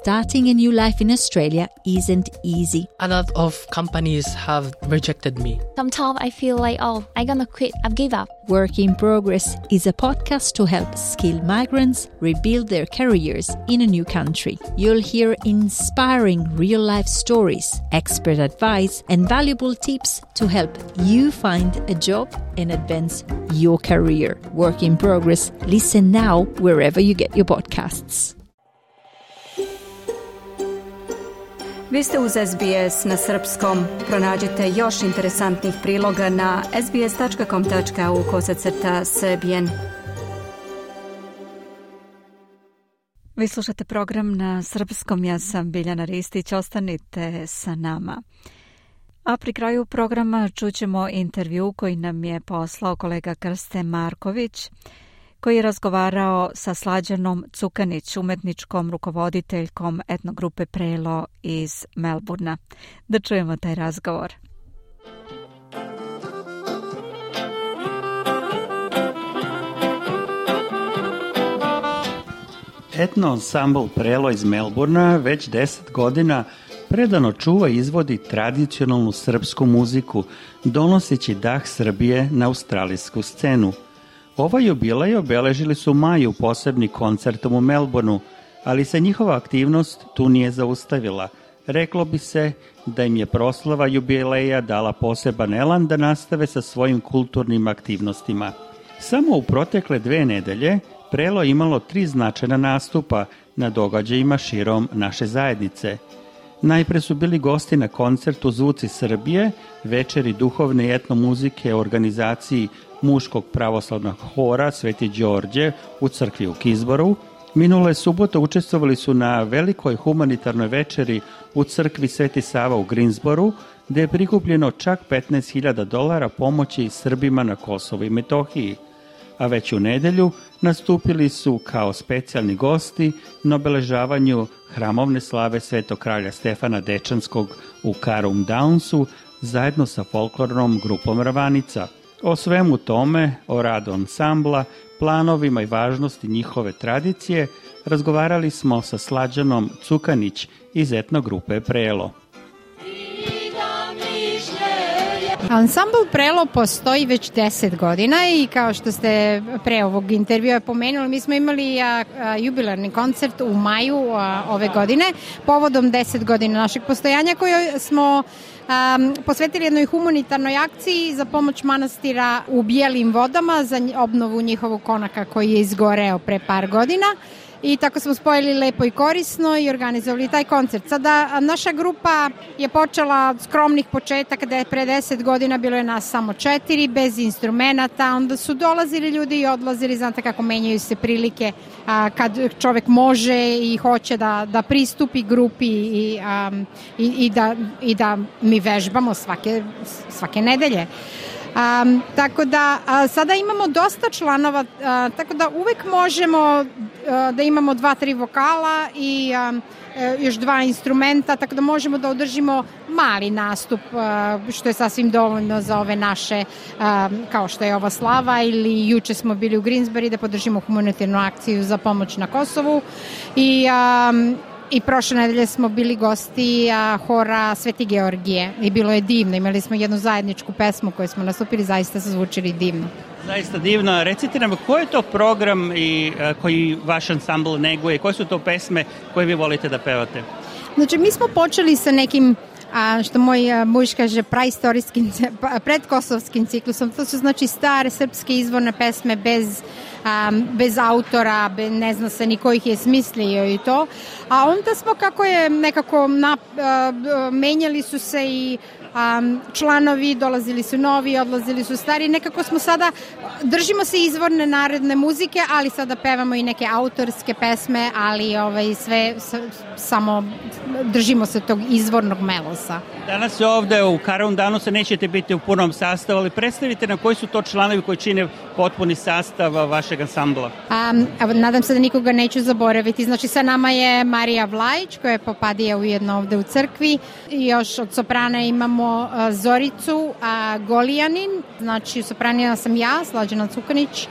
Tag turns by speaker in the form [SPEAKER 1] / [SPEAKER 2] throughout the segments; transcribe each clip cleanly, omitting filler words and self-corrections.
[SPEAKER 1] starting a new life in Australia isn't easy.
[SPEAKER 2] A lot of companies have rejected me.
[SPEAKER 3] Sometimes I feel like, I'm gonna quit, I've give up.
[SPEAKER 1] Work in Progress is a podcast to help skilled migrants rebuild their careers in a new country. You'll hear inspiring real-life stories, expert advice, and valuable tips to help you find a job and advance your career. Work in Progress. Listen now wherever you get your podcasts.
[SPEAKER 4] Vi ste uz SBS na srpskom. Pronađite još interesantnih priloga na sbs.com.au/srbijen. Vi slušate program na srpskom. Ja sam Biljana Ristić. Ostanite sa nama. A pri kraju programa čućemo intervju koji nam je poslao kolega Krsten Marković, koji je razgovarao sa Slađanom Cukanić, umetničkom rukovoditeljkom etnogrupe Prelo iz Melburna. Da čujemo taj razgovor.
[SPEAKER 5] Etno ansambl Prelo iz Melburna već 10 godina predano čuva i izvodi tradicionalnu srpsku muziku, donoseći dah Srbije na australijsku scenu. Ovaj jubilej obeležili su u maju posebni koncertom u Melbourneu, ali se njihova aktivnost tu nije zaustavila. Reklo bi se da im je proslava jubileja dala poseban elan da nastave sa svojim kulturnim aktivnostima. Samo u protekle 2 nedelje Prelo je imalo 3 značajna nastupa na događajima širom naše zajednice. Najpre su bili gosti na koncertu Zvuci Srbije, večeri duhovne i etnomuzike u organizaciji muškog pravoslavnog hora Sveti Đorđe u crkvi u Kisboru. Minule subote učestvovali su na velikoj humanitarnoj večeri u crkvi Sveti Sava u Greensboru, gde je prikupljeno čak $15,000 pomoći Srbima na Kosovu i Metohiji. A već u nedelju nastupili su kao specijalni gosti na obeležavanju hramovne slave Svetog kralja Stefana Dečanskog u Carrum Downsu zajedno sa folklornom grupom Ravanica. O svemu tome, o radu ansambla, planovima i važnosti njihove tradicije razgovarali smo sa Slađanom Cukanić iz etnogrupe Prelo.
[SPEAKER 6] Ansambl Prelo postoji već 10 godina i kao što ste pre ovog intervjua pomenuli, mi smo imali jubilarni koncert u maju ove godine povodom 10 godina našeg postojanja koje smo posvetili jednoj humanitarnoj akciji za pomoć manastira u Bijelim vodama za obnovu njihovog konaka koji je izgoreo pre par godina. I tako smo spojili lepo i korisno i organizovali taj koncert. Sada naša grupa je počela od skromnih početaka, da je pre 10 godina bilo je nas samo 4, bez instrumenata, onda su dolazili ljudi i odlazili, znate kako menjaju se prilike kad čovek može i hoće da pristupi grupi i da mi vežbamo svake nedelje. Tako da sada imamo dosta članova, tako da uvek možemo da imamo 2-3 vokala i još 2 instrumenta, tako da možemo da održimo mali nastup, što je sasvim dovoljno za ove naše, kao što je ova slava, ili juče smo bili u Greensbury da podržimo humanitarnu akciju za pomoć na Kosovu i prošle nedelje smo bili gosti hora Sveti Georgije i bilo je divno, imali smo jednu zajedničku pesmu koju smo nastupili, zaista su zvučili divno.
[SPEAKER 5] Zaista divno. Recite nam, koji je to program koji vaš ansambl neguje, koje su to pesme koje vi volite da pevate?
[SPEAKER 6] Znači, mi smo počeli sa nekim, što moj muž kaže, praistorijskim, predkosovskim ciklusom. To su znači stare srpske izvorne pesme bez autora, ne zna se ni ko ih je smislio i to. A onda smo, kako je nekako menjali su se i članovi, dolazili su novi, odlazili su stari. Nekako smo sada, držimo se izvorne narodne muzike, ali sada pevamo i neke autorske pesme, ali sve samo držimo se tog izvornog melosa.
[SPEAKER 5] Danas ovde u Carrum Downu nećete biti u punom sastavu, ali predstavite nam koji su to članovi koji čine potpuni sastav vašeg ansambla.
[SPEAKER 6] Nadam se da nikoga neću zaboraviti. Znači, sa nama je Marija Vlajić, koja je popadija ujedno ovde u crkvi. I još od soprana imamo Zoricu Golijanin. Znači, u sopranima sam ja, Slađana Cukanić.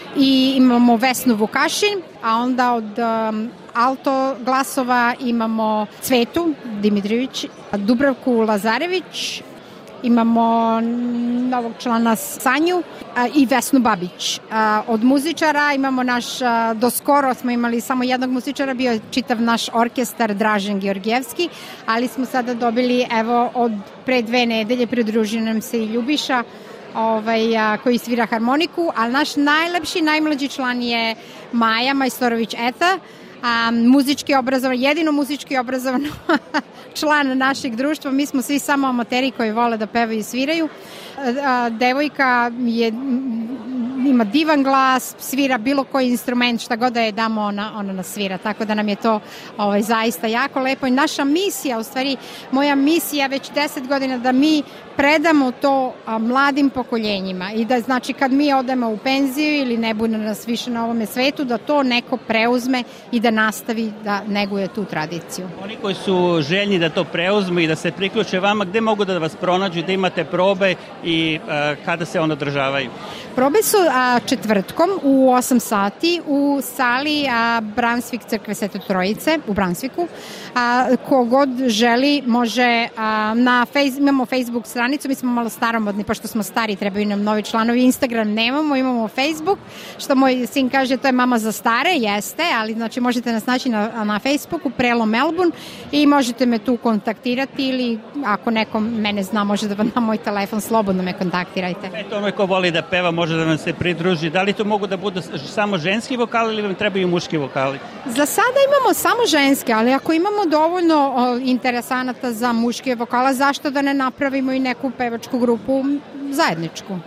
[SPEAKER 6] i imamo Vesnu Vukašin, a onda od alto glasova imamo Cvetu Dimitrijević, Dubravku Lazarević, imamo novog člana Sanju i Vesnu Babić. Od muzičara imamo do skoro smo imali samo jednog muzičara, bio je čitav naš orkestar Dražen Georgijevski, ali smo sada dobili, evo, od pre 2 nedelje pridružio nam se i Ljubiša, koji svira harmoniku, ali naš najlepši, najmlađi član je Maja Majstorović-Eta, muzički obrazovan, jedino muzički obrazovan član našeg društva. Mi smo svi samo amateri koji vole da pevaju i sviraju. Devojka ima divan glas, svira bilo koji instrument, šta god da je damo, ona nas svira, tako da nam je to zaista jako lepo. I naša misija, u stvari moja misija već 10 godina, da mi predamo to mladim pokoljenjima i da, znači, kad mi odemo u penziju ili ne bude nas više na ovome svetu, da to neko preuzme i da nastavi da neguje tu tradiciju.
[SPEAKER 5] Oni koji su željni da to preuzmu i da se priključe vama, gde mogu da vas pronađu, da imate probe i kada se on održavaju?
[SPEAKER 6] Probe su četvrtkom u 8 sati u sali Bransvik crkve Svete Trojice u Bransviku. Kogod želi može imamo Facebook stranicu, mi smo malo staromodni, pošto smo stari, trebaju nam novi članovi. Instagram nemamo, imamo Facebook, što moj sin kaže, to je mama za stare, jeste, ali znači možete nas naći na Facebooku, Prelo Melbourne, i možete me tu kontaktirati, ili ako neko mene zna, može da na moj telefon, slobodno me kontaktirajte.
[SPEAKER 5] Eto, onaj ko voli da peva može da vam se pridruži. Da li to mogu da budu samo ženski vokali ili vam trebaju muški vokali?
[SPEAKER 6] Za sada imamo samo ženske, ali ako imamo dovoljno interesanata za muške vokala, zašto da ne napravimo i neku pevačku grupu zajedničku?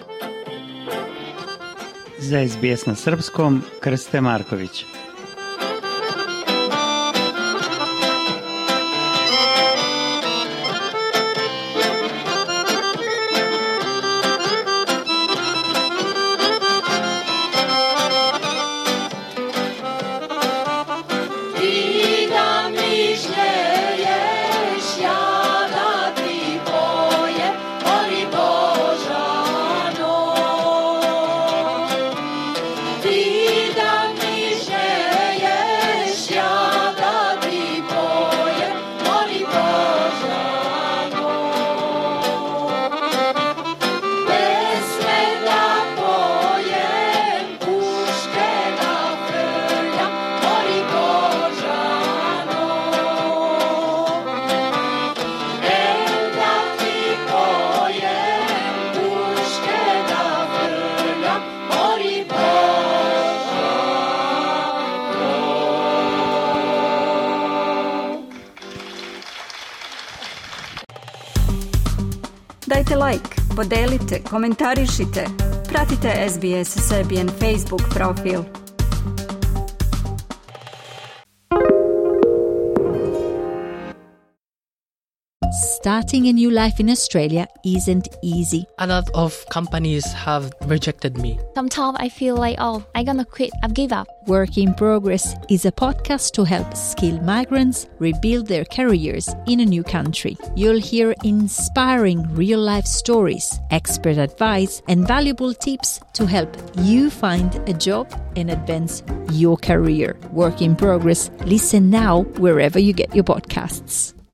[SPEAKER 5] Za SBS na srpskom, Krste Marković.
[SPEAKER 4] Dajte like, podelite, komentarišite. Pratite SBS Serbian Facebook profil.
[SPEAKER 1] Starting a new life in Australia isn't easy.
[SPEAKER 2] A lot of companies have rejected me.
[SPEAKER 3] Sometimes I feel like, I'm gonna quit. I've give up.
[SPEAKER 1] Work in Progress is a podcast to help skilled migrants rebuild their careers in a new country. You'll hear inspiring real-life stories, expert advice, and valuable tips to help you find a job and advance your career. Work in Progress. Listen now wherever you get your podcasts.